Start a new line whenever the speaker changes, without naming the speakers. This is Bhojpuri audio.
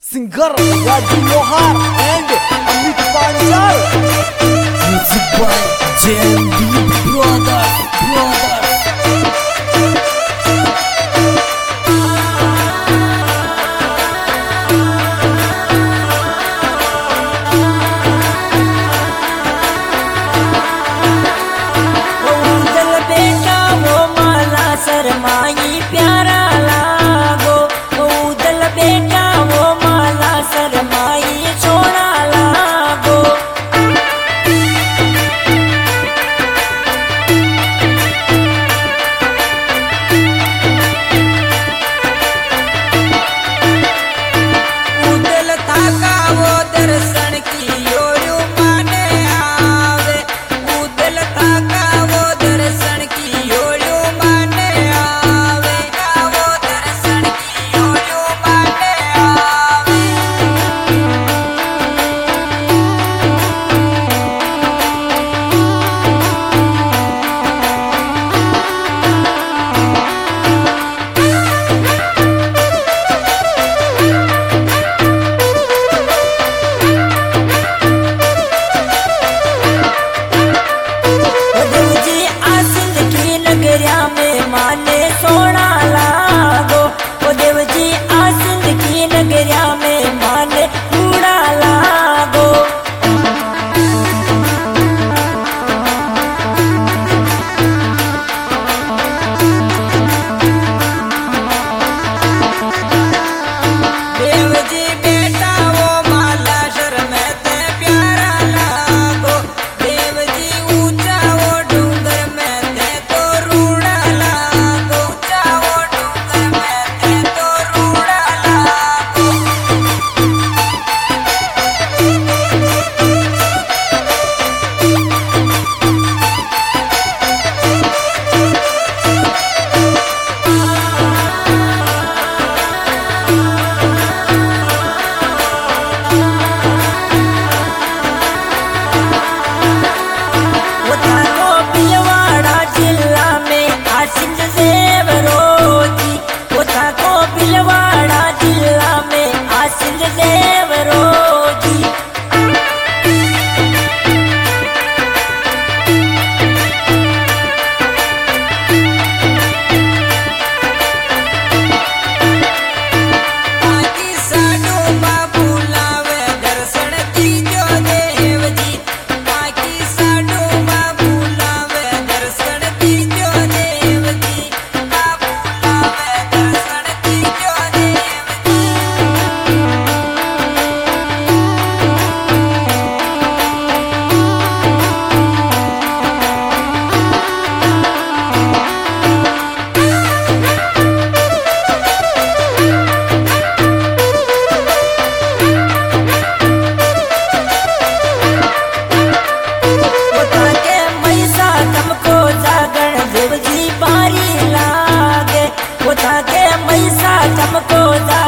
Singer Raji Lohar and Amit Panchal. Music by JMD Brothers.
शर्माई प्यारा लागो उदल बेटा वो माला शर्माई छोड़ा लागो उदल ताका वो दर्शन की योरू माने आवे उदल ताका वो दर्शन की योरू में माने सोना लागो ओ देव जी आसिंद की नगरिया में माने कूड़ा लागो देव जी बेटा वो माला शर्म ते प्यारा लागो देव जी ऊंचा वो डूंगर में थे तो रूड़ा लागो ऊंचा वो डूंगर में थे तो रूड़ा लागो मैसा चमको जा